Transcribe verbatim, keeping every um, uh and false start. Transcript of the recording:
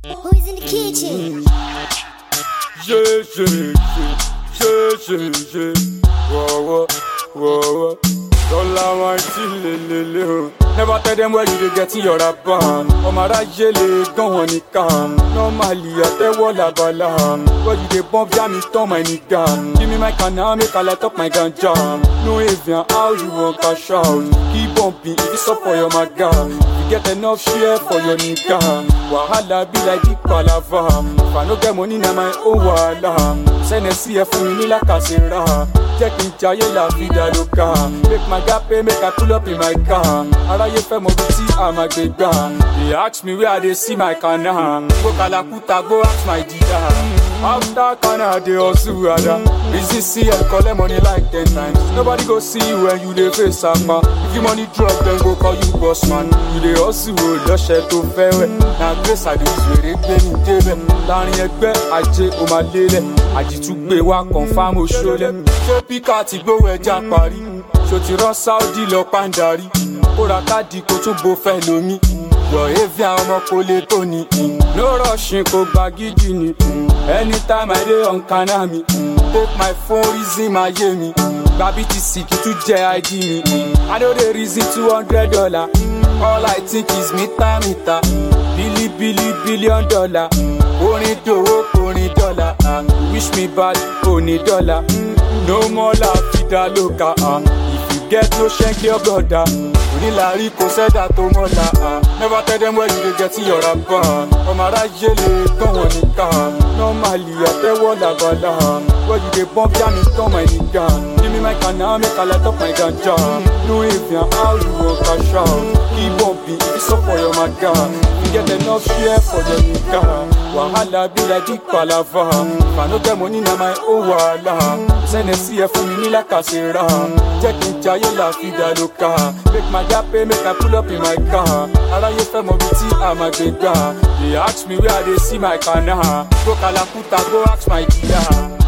Who's in the kitchen? Yeah, yeah, yeah, yeah, yeah, yeah. Whoa, whoa, whoa, whoa. Don't lie, my chile. Never tell them where you dey get your rapper. Ọmọ aráyé lè gan wọn nìkan. Normally, àtẹ́wọ́ làbàlà. Where you dey bump jam me turn my nigga. Give me my canal, make I light up my ganja. No avian, how you wan cash out? Keep bumping if it's up for your maga. You get enough share for your nigga. Wahala be like big palava. If I no get money, na my own wahala. Send a C F fún mi ní làkàṣẹ́ra. Jẹ́ kí n jayé la vida loca. Make my gap pay, make I pull up in my car. Aráyé fẹ́ mọ bí tí a máa gbé gbà. They ask me where I dey see my canal. Go Kalakuta, go ask my dida. After Canada, they hustle ada. Easy C L collect money like ten times. Nobody go see you when you dey face sama. If you money drop, then go call you boss man. You dey hustle o lọ́ṣẹ̀ tó fẹ́rẹ̀. Na grace I dey use wèrè gbé ní débẹ̀. Láàrin ẹgbẹ́ ajé o máa lélẹ̀. Àjìtúgbé wa confam oṣoolẹ̀. Ṣé píkà ti gbówó ẹja parí? Ṣó ti rán Saudi lọ pàǹdarí? Kó ra káàdì kó tún bo fẹ́ lómi. Your avian ọmọ kò lè tó ni. No rushing kò gba gidi ni. Anytime I dey on canal mi. Take my phone reason my yé mi. Gba B T C kí tún jẹ́ I D mi. I no dey reason two hundred dollars. All I think is mita mita. Billy billy billion dollar. Orin dòwó orin dọ́là. Wish me bad oní dọ́là. No more la vida loca. If you get no shank your brother. Onílàrí kò sẹ́dá tó mọ́la. Never tell them where you dey get your rapper. Ọmọ aráyé lè gan wọn nìkan. Normally àtẹ́wọ́ làbàlà. Where you dey bump jam me turn my nigga. Give me my canal, make I light up my ganja. No avian, how you wan cash out? Keep bumping if it's up for your maga. You get enough share for your nigga. Wahala be like big palava. If I no get money, na my own wahala. Send a C F fún mi ní làkàṣẹ́ra. Jẹ́ kí n jayé la vida loca. Make my gap pay, make I pull up in my car. Aráyé fẹ́ mọ bí tí a máa gbé gbà. They ask me where I dey see my canal. Go Kalakuta, go ask my dida.